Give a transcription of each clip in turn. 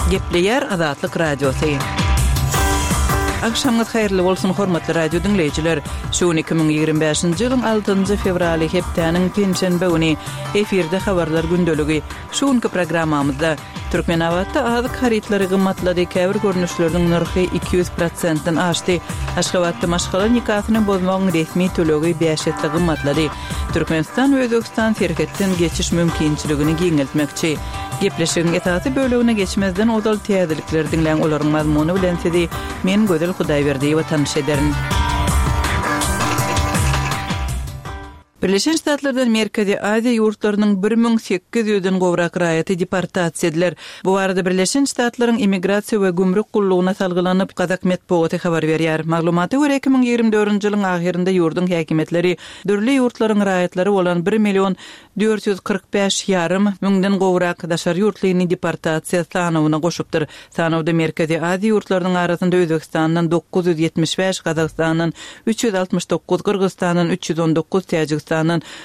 Gepleyer Azatlyk Radiosu. Akşamınız hayırlı bolsun hormatly radio dinleyijiler. Şu 2025-nji ýylyň 6-njy fevraly hepdeniň penşenbe güni efirde habarlar gündöligi. Şuňky programmamyzda Türkmenawatda azyk harytlary gymmatlady, käbir görnüşleriň narhy 200%-den aşdy. Aşgabatda maşgala nikahyny bozmagyň resmi tölegi 5 gymmatlady. Türkmenistan we Özbegistan şerhetden geçiş mümkinçiligini giňeltmekçi. Gepleşigiň etaty bölügine geçmezden odal täzelikler dinleň olaryň mazmuny bilen sedi men Gödel Hudaýberdi we tanış ederim. Birleşen Ştatlardan Merkezi Aziýa ýurtlarynyň 1800-den gowrak raýaty deportasiýa ediler. Bu arada Birleşen Ştatlaryň immigrasiýa we gümrük gullugyna salgylanyp Kazak Medeniýeti habar berýär. Maglumaty görä 2024-nji ýylyň ahyrynda ýurdun häkimetleri dörli ýurtlaryň raýatlary bolan 1.445.000 gowrak daşary ýurtlyny deportasiýa sanawyna goşupdyr. Sanawda Merkezi Aziýa ýurtlarynyň arasynda Özbegistandan 975, Kazakstandan 369, Kyrgyzstandan 319, Täjikistan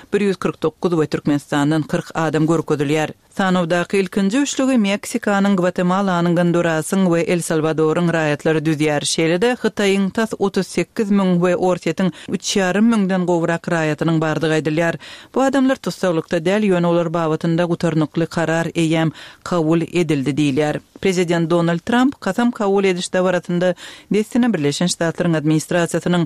149 we Türkmenistandan 40 adam görkezilýär. Sanawdaky ilkinji üçlügi Meksikanyň, Gvatemalanyň, Hondurasyň we El Salvadoryň raýatlary düzýär. Şeýle-de Hytaýyň tas 38.000 we Ortiýetiň 3.500-den gowrak raýatynyň bardygy aýdylýar. Bu adamlar tutsaglykda däl ýöne olar babatynda gutarnykly karar eýem kabul edildi diýilýär. Prezident Donald Trump kasam kabul ediş dawaratynda destine Birleşen Ştatlaryň administrasiýasynyň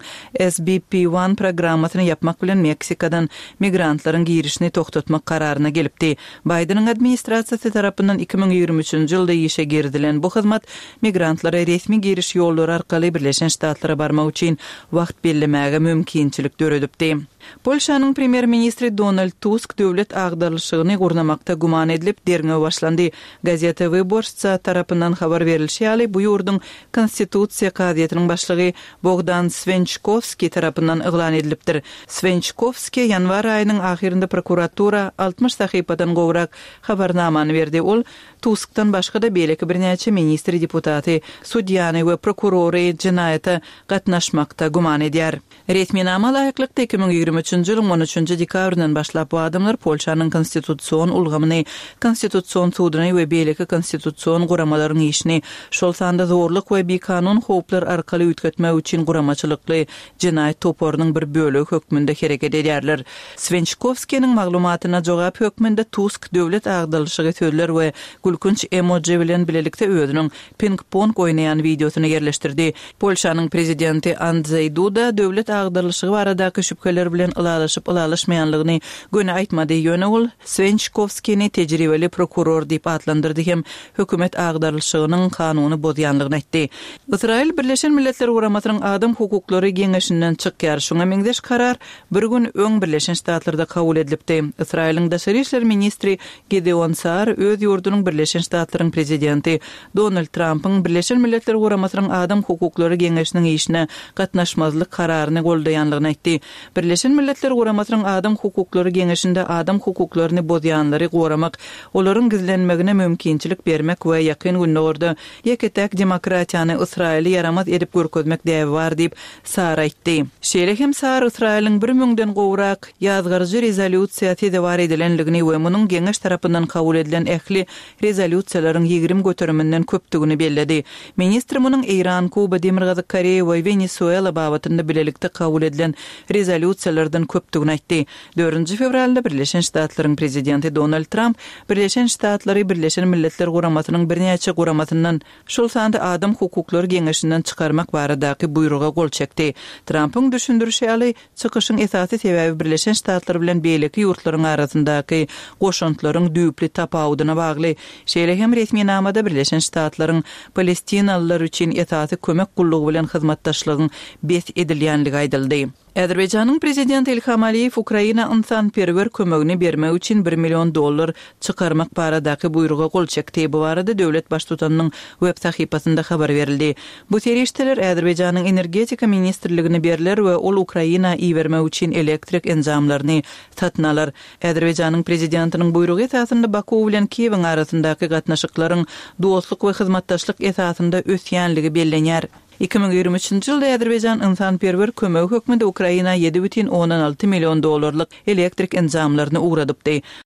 SBP-1 programmasyny yapmak bilen Meksikadan migrantlaryň girişini toktatmak kararyna gelipdi. Bidenyň administrasiýasy tarapyndan 2023-nji ýylda işe girdilen bu hyzmat migrantlara resmi giriş ýollary arkaly Birleşen Ştatlara barmak üçin wagt bellemäge mümkinçilik döredipdi. Polşanyň premier ministri Donald Tusk döwlet agdarlyşygyny gurnamakda guman edilip derňe başlandy. Gazeta Wyborcza tarapyndan habar berilýär. Bu ýurdun konstitusiýa kaziýetynyň başlygy Bogdan Svenchkovski tarapyndan eglan edilipdir. Svenchkovski ýanwar aýynyň ahyrynda prokuratura 60 sahypadan gowrak habarnamany berdi. Ol Tuskdan başga da beleki birnäçe ministri, deputaty, судьяny we prokurory jinaýata gatnaşmakda guman edýär. Resmi nama laýyklykda 2023-nji ýylyň 13-nji dekabryndan başlap bu adamlar Polşanyň konstitusiýon ulgamyny, konstitusiýon sudyny we beleki konstitusiýon guramalaryň işini şol sanda zorluk we bikanun howplar arkaly üýtgetmek üçin guramaçylykly jinaýat toporunyň bir bölegi hökmünde hereket edýärler. Svenchkovskiň maglumatyna jogap hökmünde Tusk döwlet agdarlyşygy sözler we gülkünç emoji bilen bilelikde özüniň ping-pong oýnaýan videosunu yerleşdirdi. Polşanyň prezidenti Andrzej Duda döwlet agdarlyşygy baradaky şüpheler bilen ılalaşmaýanlygyny göne aýtmady. Ýöne ol Svenchkovskiňi tejribeli prokuror diýip adlandyrdy hem hökümet agdarlyşygynyň kanuny bozýanlygyny aýtdy. Israil Birleşen Milletler Guramatynyň adam hukuklary geňeşinden çykýar. Şoňa meňdeş karar bir gün öň Birleşen Ştatlarda kabul edilipdi. Israiliň daşary işler ministri Gideon Saar öz ýurdunyň Birleşen Ştatlaryň prezidenti Donald Trump'yň Birleşen Milletler Guramatynyň adam hukuklary geňeşiniň işine gatnaşmazlyk kararyny goldaýanlygyny aýtdy. Birleşen Milletler Guramatynyň adam hukuklary geňeşinde adam hukuklaryny bozýanlary goramak, olaryň gizlenmegine mümkinçilik bermek we ýakyn günlerde ýeketek demokratiýany Israili yaramaz edip görkezmek däbi bar diýip Saar aýtdy. Şeýle hem Saar Israiliň 1000-den gowrak ýazgyrjy rezolýusiýasy dewar edilenligini we munyň geňeş tarapyndan kabul edilen ähli rezolýusiýalaryň 20 göteriminden köpdigini belledi. Ministr munyň Iran, Kuba, Demirgazy Koreýa we Venezuela babatynda bilelikde kabul edilen rezolýusiýalardan köpdigini aýtdy. 4-nji fevralda Birleşen Ştatlaryň prezidenti Donald Trump Birleşen Ştatlary Birleşen Milletler Guramatynyň birnäçe guramatyndan şol sanda adam hukuklary geňeşinden çykarmak baradaky buýruga gol çekdi. Trump'yň düşündirişi çykyşyň esasy sebebi Birleşen Ştatlar bilen beýleki ýurtlaryň arasyndaky goşuntlaryň düýpli tapawudyna bagly. Şeýle hem resmi namada Birleşen Ştatlaryň Palestinalılar üçin esasy kömek gullugy bilen hyzmatdaşlygyň bes edilýänligi aýdyldy. Azerbaýjanyň prezidenti Ilham Aliýew Ukraina insanperwer kömegini bermek üçin $1 milyon çykarmak baradaky buýruga gol çekdi. Bu barada döwlet baştutanynyň web sahypasynda habar berildi. Bu terişdeler Azerbaýjanyň energetika ministrligine berler we ol Ukraina iýermek üçin elektrik enzamlaryny satnalar. Azerbaýjanyň prezidentiniň buýrugy esasynda Baku bilen Kiýewiň arasyndaky gatnaşyklaryň dostluk we hyzmatdaşlyk esasynda ösýänligi bellenýär. 2023-nji ýylda Azerbaýjan insanperwer kömegi hökmünde Ukraina $7,16 milyon elektrik enzamlaryny uğradypdy.